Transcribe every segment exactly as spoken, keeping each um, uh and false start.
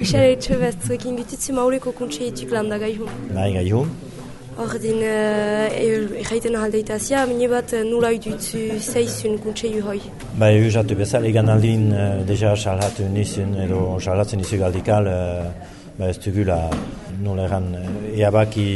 xere etxe beztuekin bitutzi mauleko kontseituk landa gaihun. Nahi gaihun. Ordin, erraiten ahaldeitazia, mine bat nula idutzu zeizun kontseiu hoi. Ba, eusatu bezala, egan aldin deja salhatu nizun edo salhatzen izu galdikal, ba ez dugula nola egan eabaki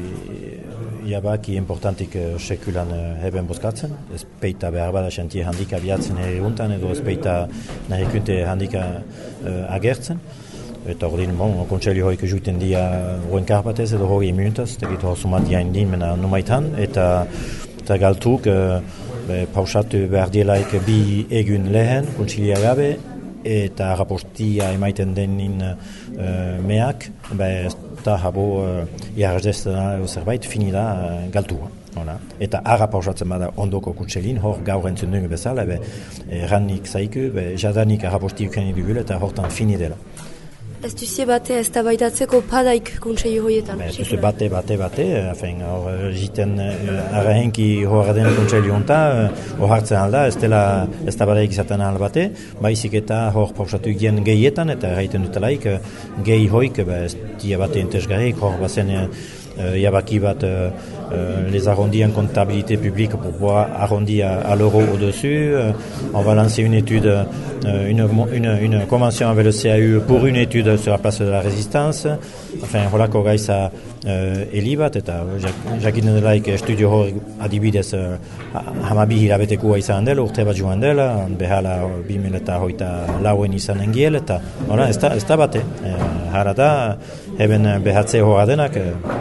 Iabaki importantik uh, sekulan uh, heben bozkatzen, ez peita behar bada xantie handika biatzen eguntan edo ez peita nahikunte handika uh, agertzen. Eta ordin, bon, kontseli hoik juiten dia roen karpatez edo hori imuntaz, tegit hor sumat jain din mena numaitan, eta, eta galtuk uh, be, pausatu behar dielaik bi egun lehen, kontsilia gabe, eta raportia emaiten denin uh, meak, be, eta habo uh, iarrezestena zerbait finida uh, galtua. Hola. Eta harra pausatzen bada ondoko kutselin, hor gaur entzun dugu bezala, be, erranik zaiku, be, jadanik harraposti ukeni dugula eta hortan finidela. Ez duzie bate ez da baitatzeko padaik kontsei horietan? Ez duzie bate, bate, bate, afen, hor jiten arrahenki horra den kontsei honta, hor hartzen alda, ez dela ez da badaik izaten ahal bate, baizik eta hor pausatu gien gehietan, eta erraiten dutelaik, gehi hoik, ez dia bate entesgarrik, hor bazen Uh, yabaki bat uh, uh, les arrondis en comptabilité publique pour pouvoir arrondir à, à l'euro au-dessus. Uh, on va lancer une étude, uh, une, une, une convention avec le C A U pour une étude sur la place de la résistance. Enfin, voilà qu'on gagne ça elibat, eta jakinen delaik estudio hori adibidez uh, hamabi hilabetekua izan dela, urte bat joan dela, behala bi mila hogeita lauen izan engiel, eta ona, ez da, ez da bate. E, Hara da, heben behatze hora denak,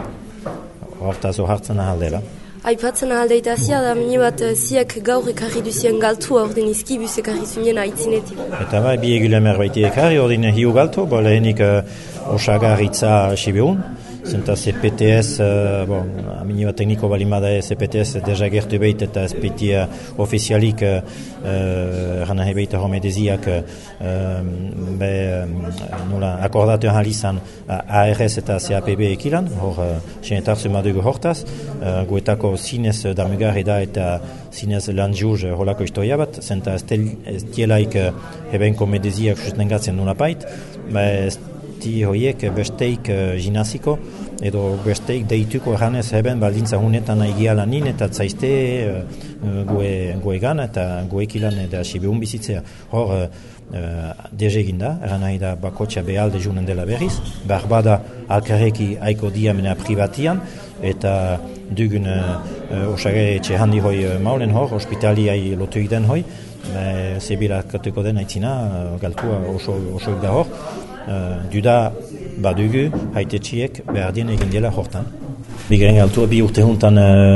hortaz hartzen ahal dela. Aipatzen ahaldeitazia da, mini bat ziak gaur ekarri duzien galtua ordin izkibuz ekarri zunien aitzinetik. Eta bai, bi egile merbaiti ekarri ordin hiu galtu, bo lehenik uh, osagarritza sibeun, zenta C P T S, uh, bon, mini bat tekniko balimada C P T S deja gertu behit eta espetia ofizialik erana uh, hebeita homedeziak uh, be, uh, nula, akordatu ahal izan A R S eta C A P B ekilan, hor uh, senetarzu madugu hortaz, uh, guetako zinez damugarri da eta zinez lan juz holako historia bat, zenta ez dielaik uh, hebenko medeziak sustengatzen nula pait, ba ez di horiek besteik uh, ginaziko, edo besteik deituko erranez heben baldintza hunetan aigia lanin eta zaizte uh, goe, goegan eta goekilan eta sibeun bizitzea. Hor, uh, Uh, dege eginda, eran nahi da bakotxa behalde junen dela berriz, behar bada alkarreki aiko diamena privatian, eta dugun uh, uh, osagare etxe handi hoi uh, maulen hor, hospitaliai lotuik den hoi, uh, zebila katuko den aitzina, uh, galtua oso, oso da hor, uh, duda badugu haitetxiek behar dien egin dela hortan. Bigaren galtua bi urte juntan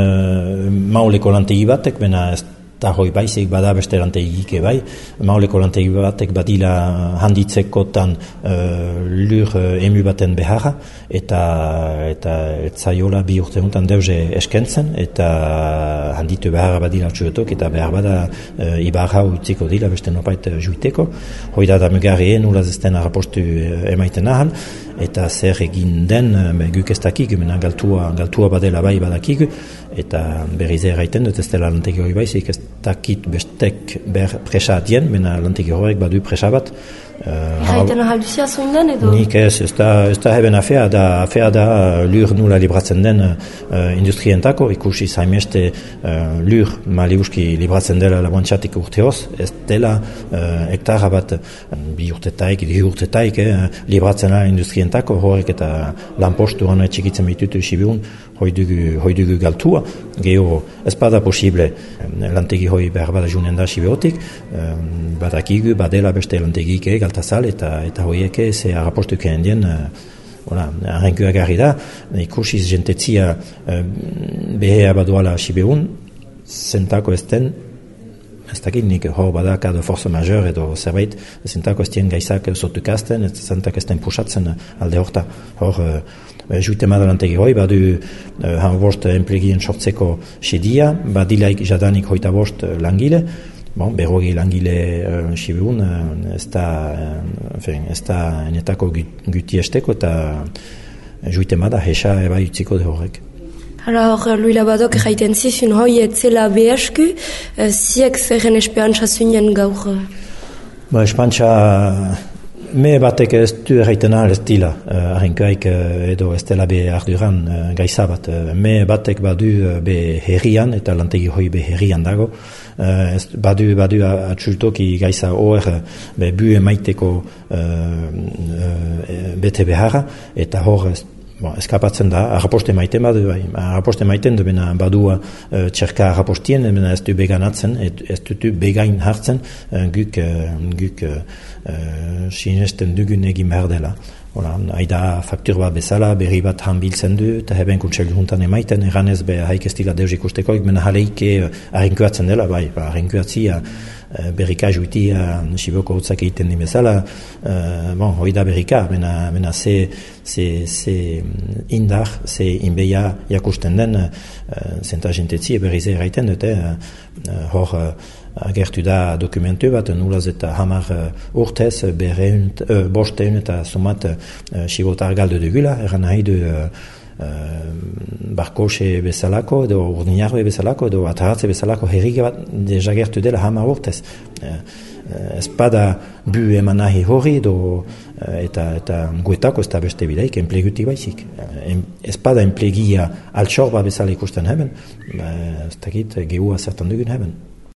uh, mauleko lantegi batek, bena ez eta hoi baizik bada beste lantegike bai, mauleko lantegi batek badila handitzekotan uh, lur uh, emu baten beharra, eta eta etzaiola bi urte juntan deuze eskentzen, eta handitu beharra badila txuetok, eta behar bada uh, ibarra utziko dila beste nopait uh, juiteko, hoi da damugarri nula zezten arrapostu uh, emaiten ahal, eta zer egin den uh, guk ez dakik, mena galtua, galtua badela bai badakigu, eta berriz erraiten dut ez dela lantegi hori baizik, ez dakit bestek ber presa dien, mena lantegi horrek badu presa bat. Erraiten uh, ahalduzia zoin den edo? Nik ez, ez da, ez da heben afea da, afea da lur nula libratzen den uh, industrientako, ikusi zaimeste uh, lur maliuski libratzen dela laboantxatik urteoz, ez dela uh, hektara bat bi urtetaik, bi urtetaik eh, libratzen da industrientako, horrek eta lanpostu hona txikitzen bitutu sibiun, hoi dugu, hoi dugu galtua, geho ez bada posible lantegi hoi behar bada junen da sibeotik, um, badakigu badela beste lantegik galtazal eta eta hoieke ze harrapostuke handien uh, voilà, arrenkua garri da, ikusiz jentetzia uh, behea baduala sibeun, zentako ezten ez dakit nik hor badaka de force majeur edo zerbait, zentako ez dien gaizak sotukasten, ez zentako ez den pusatzen alde horta. Hor, uh, juite madalantegi hoi, badu uh, han bost enplegien sortzeko sedia, badilaik jadanik hoita bost langile, bon, berrogi langile uh, sibeun, uh, ez da, uh, enfin, ez da enetako guti esteko, eta juite mada hesa eba utziko de horrek. Alors, Louis Labadok jaiten zizun hoi etzela behasku, ziek zerren esperantza zuen gaur? Ba, espantza Me batek ez du erraiten ahal ez dila, uh, arrinkoaik uh, edo ez dela be arduran uh, gaiza bat. Uh, me batek badu uh, be herrian, eta lantegi hoi be herrian dago. Uh, ez, badu, badu atxultoki gaiza hor be bu emaiteko uh, uh, bete beharra, eta hor ez, bon, eskapatzen da, arraposte maiten badu, bai. Arraposte maiten du, bena badua uh, txerka arrapostien, bena ez du beganatzen, ez du begain hartzen, uh, guk, uh, guk uh, uh, sinesten dugun egin behar dela. Hola, haida faktur bat bezala, berri bat hanbiltzen du, eta heben kontseilu juntan emaiten, eranez be haik ez dila deus ikusteko, mena jaleike uh, arrinkuatzen dela, bai, ba, arrinkuatzia, uh, berrika juitia, siboko hotzak egiten di bezala, uh, bon, hoi da berrika, mena, mena ze, ze, ze indar, ze inbeia jakusten den, uh, zenta jentetzi, berrize eraiten dute, uh, hor, uh, agertu da dokumentu bat, nulaz eta hamar uh, urtez, berreunt, uh, bosteun eta sumat uh, sibotar galdu dugula, eran nahi du uh, uh, barkose bezalako, edo urdinarbe bezalako, edo ataratze bezalako herrige bat dezagertu dela hamar urtez. Uh, ez bada bu eman nahi hori, edo, uh, eta, eta guetako ez da beste bidaik, enplegutik baizik. Uh, ez bada enplegia altxor bat bezala ikusten heben, uh, ez dakit, gehua zertan dugun heben.